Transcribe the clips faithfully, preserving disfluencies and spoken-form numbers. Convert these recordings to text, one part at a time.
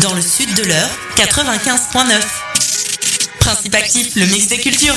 Dans le sud de l'Eure, quatre-vingt-quinze virgule neuf. Principe actif, le mix des cultures.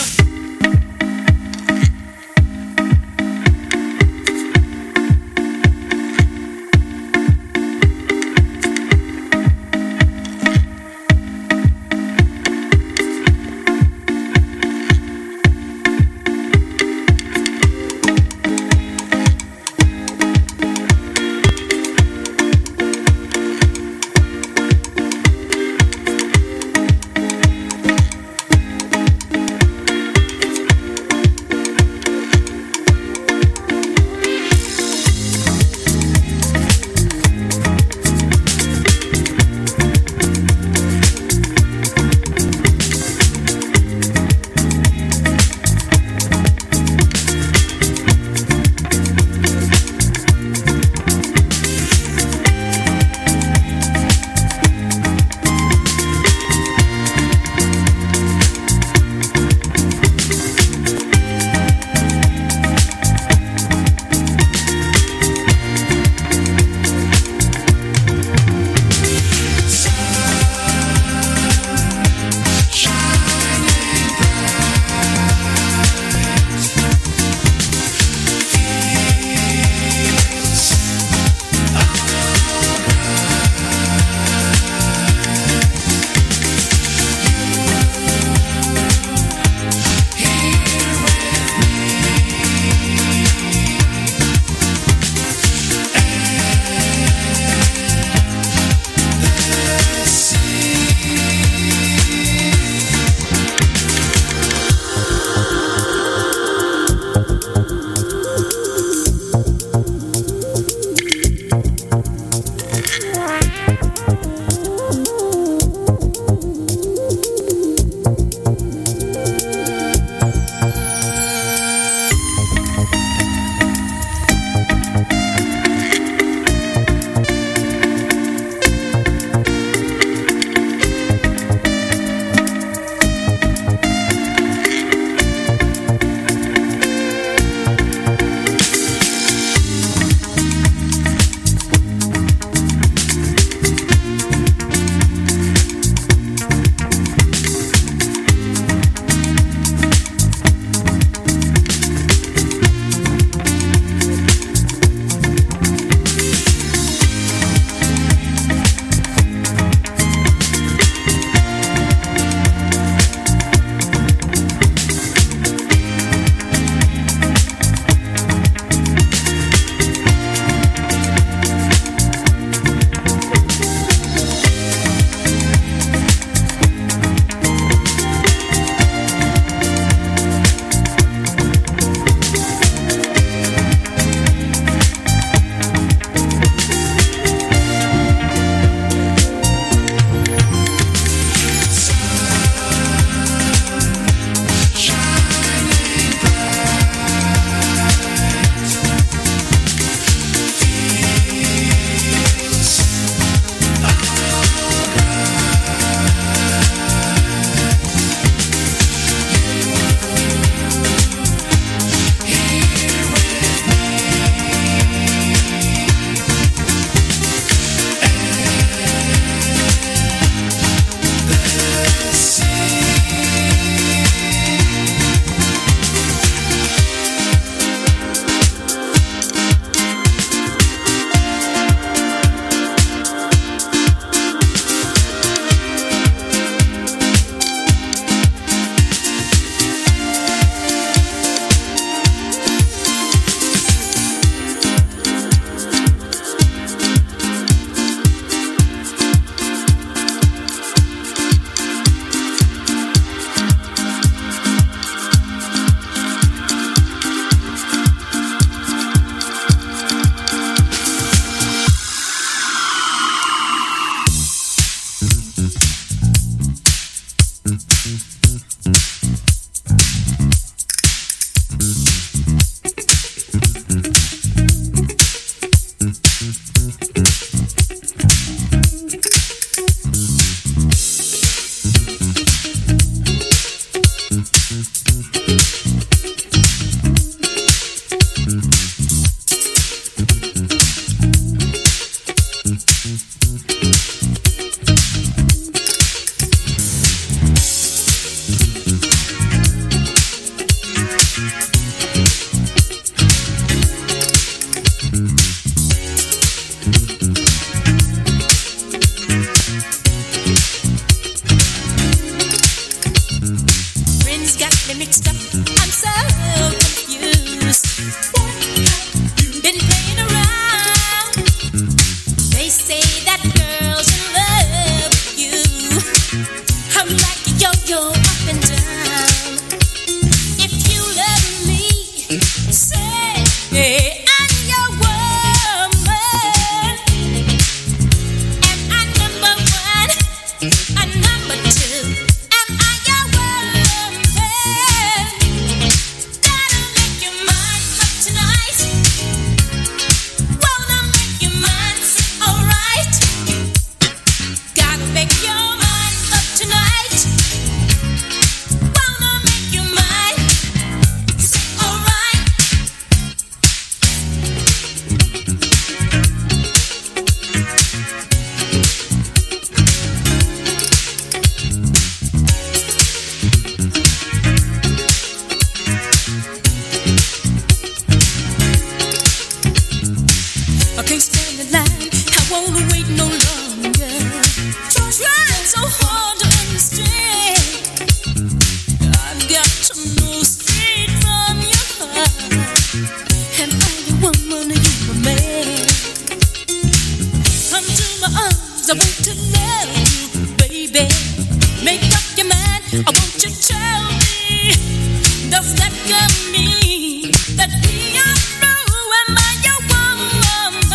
baby, make up your mind. I want you to tell me, does that come mean that we are through? Am I your woman?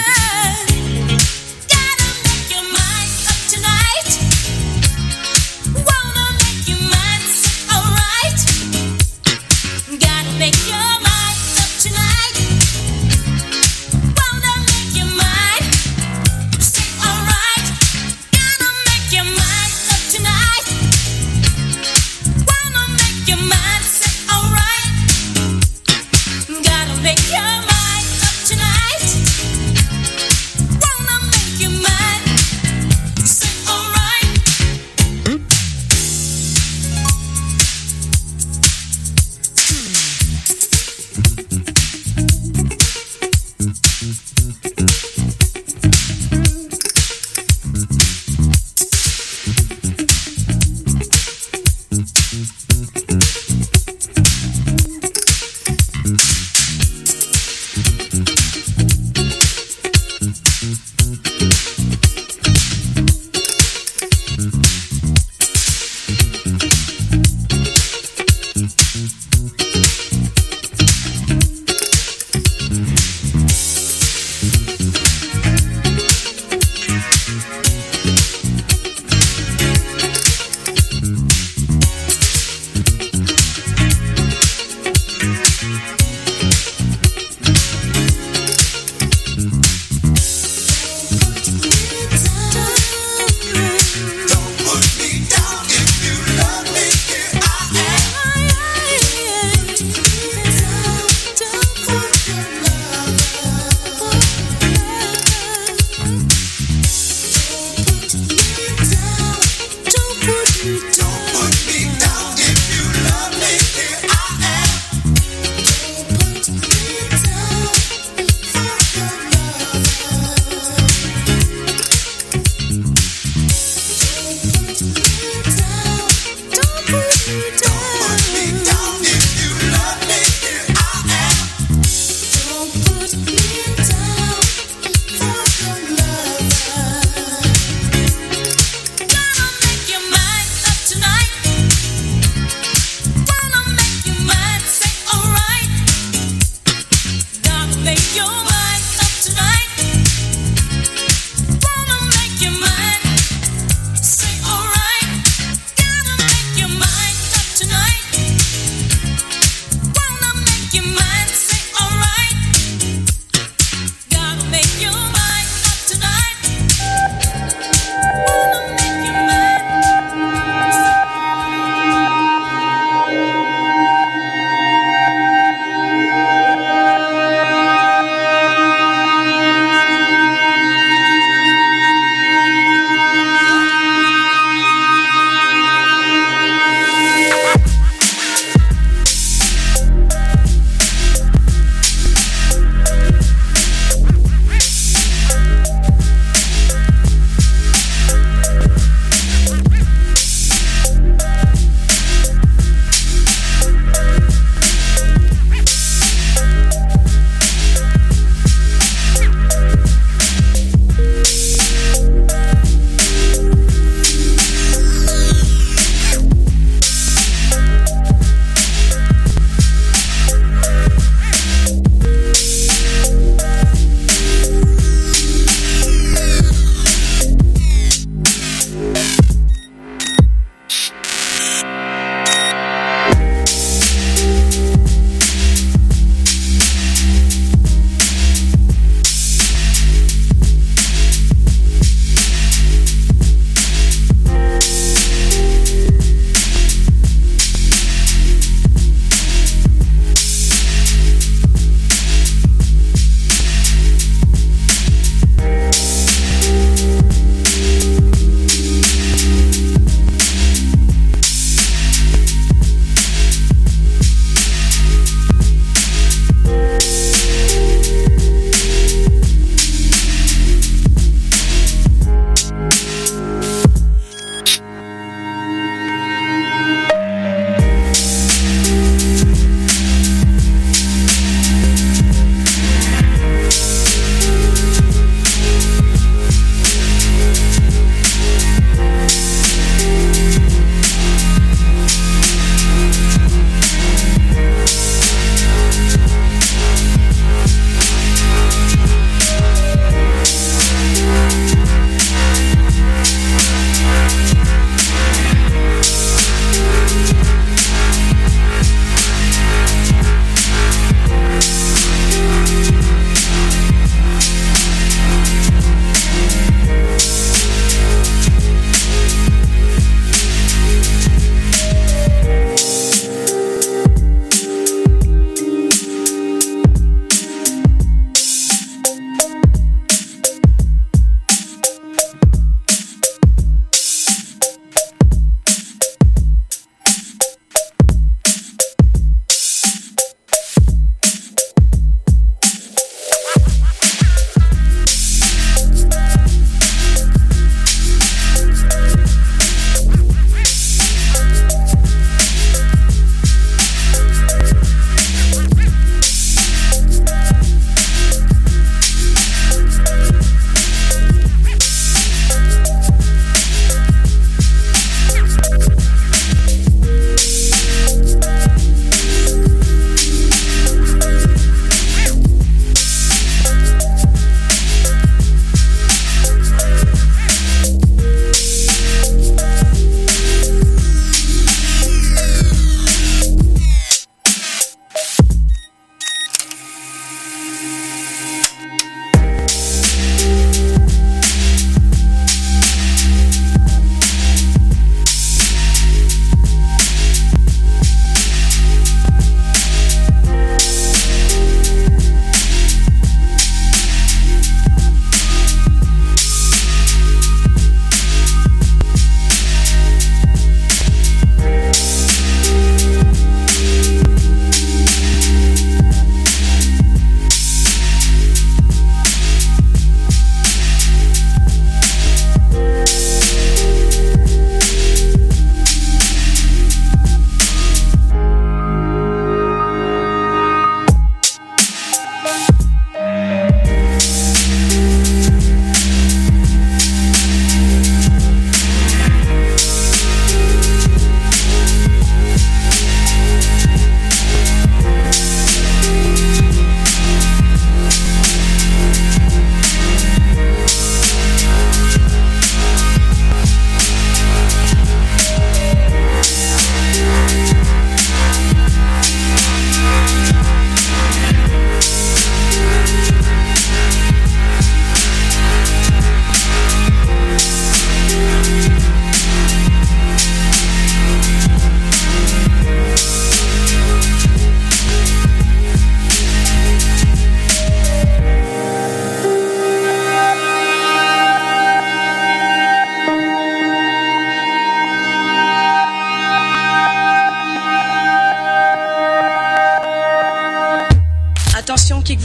Gotta make your mind up tonight. Wanna make your mind sit alright. Gotta make your mind up tonight. Wanna make your mind sit alright. Gotta make your mind up tonight. Wanna make your mind sit alright.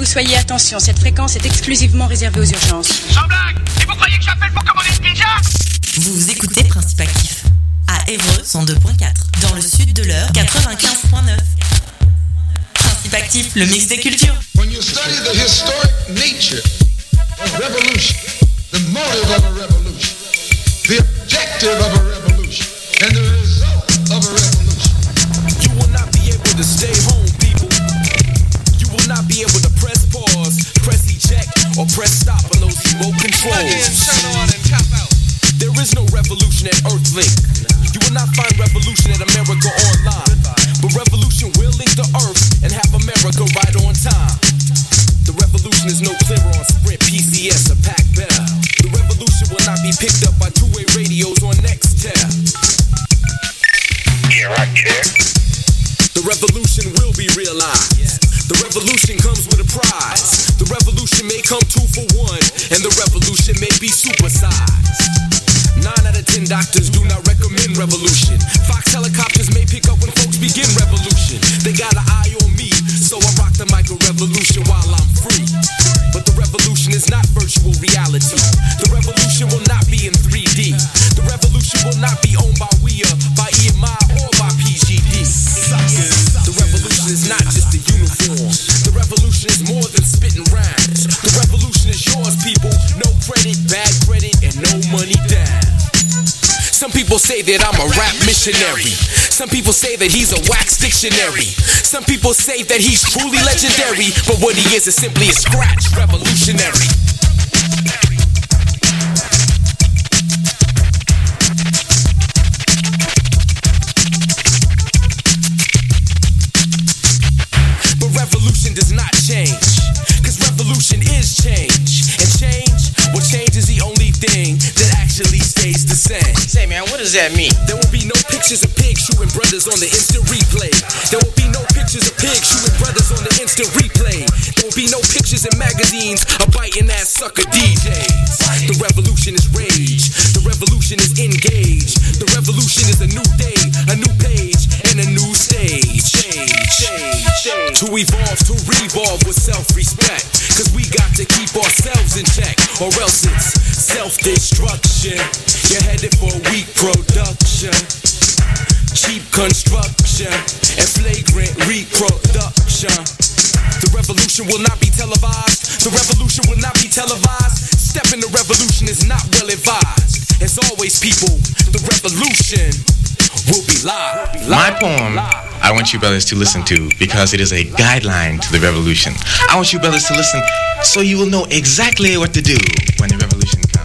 vous soyez attention, cette fréquence est exclusivement réservée aux urgences. Sans blague! Et vous croyez que j'appelle pour commander une pizza? Vous écoutez Principe Actif à Évreux cent deux point quatre, dans le sud de l'heure quatre-vingt-quinze point neuf. Principe Actif, le mix des cultures. When you study the historic nature of revolution, the motive of a revolution, the objective of a revolution, and the result of a revolution, you will not be able to stay home, people. You will not be able to press pause, press eject, or press stop on those remote controls. Plug in, turn on, and tap out. There is no revolution at Earthlink. You will not find revolution at America Online. But revolution will link the Earth and have America right on time. The revolution is no clearer on Sprint, P C S, or Pac Bell. The revolution will not be picked up by two-way radios on Nextel. Yeah, right, kid. The revolution will be realized. The revolution comes with a prize. The revolution may come two for one, and the revolution may be supersized. Nine out of ten doctors do not recommend revolution. Fox helicopters may pick up when folks begin revolution. They got an eye on me, so I rock the mic of revolution while I'm free. But the revolution is not virtual reality. The revolution will not be in three D. The revolution will not be owned by W I A, by E M I, or by P G D. The revolution is not just a uniform. The revolution is more than spitting rhymes. The revolution is yours, people. No credit, bad credit, and no money down. Some people say that I'm a rap missionary. Some people say that he's a wax dictionary. Some people say that he's truly legendary, but what he is is simply a scratch revolutionary. But revolution does not change, cause revolution is change. And change, well, change is the only thing that actually stays the same. Say, man, what does that mean? There will be no pictures of pigs shooting brothers on the instant replay. There will be no pictures of pigs shooting brothers on the instant replay. There will be no pictures in magazines of biting ass sucker D Js. The revolution is rage. The revolution is engaged. The revolution is a new day, a new page, and a new stage. Change, change, change. To evolve, to revolve with self-respect. Cause we got to keep ourselves in check, or else it's self-destruction. You're headed for weak production, cheap construction, and flagrant reproduction. The revolution will not be televised. The revolution will not be televised. Step in the revolution is not well advised. As always, people, the revolution will be live. My poem, I want you brothers to listen to because it is a guideline to the revolution. I want you brothers to listen so you will know exactly what to do when the revolution comes.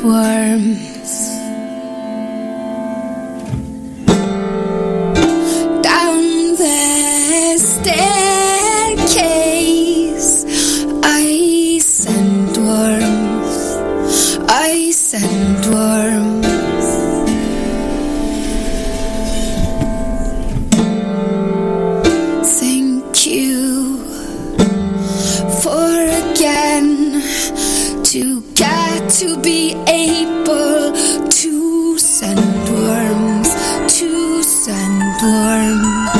sandworms. Down the staircase, I sandworms, I sandworms. Thank you for again to get to be able to sandworms, to sandworms.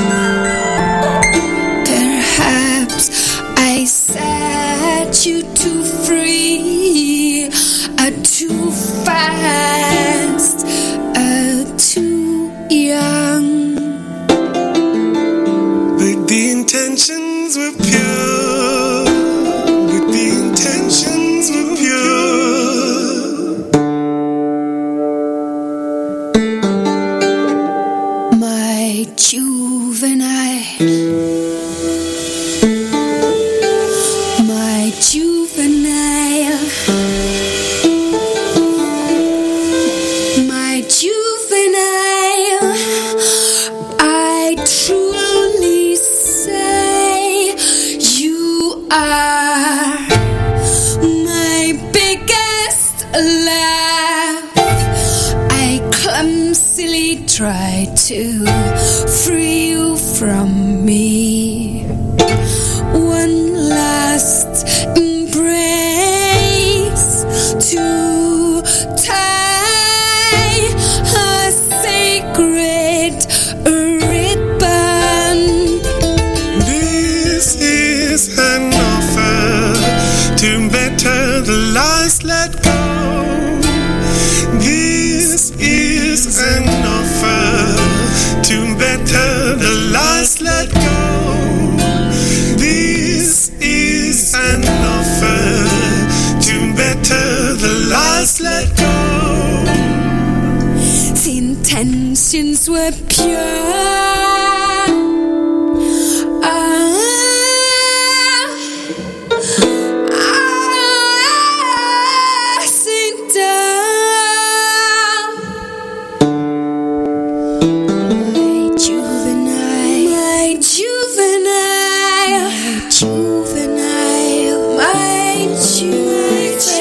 Perhaps I set you too free, uh, too fast, uh, too young. But the intentions were pure. But the intentions were pure. My juvenile, my juvenile, my juvenile, I truly say you are my biggest laugh. I clumsily try to free you from me. One last embrace to tie a sacred ribbon. This is an offer to better the lies let go. This is an offer to better the lies let go. This is an offer to better the lies let go. The intentions were pure.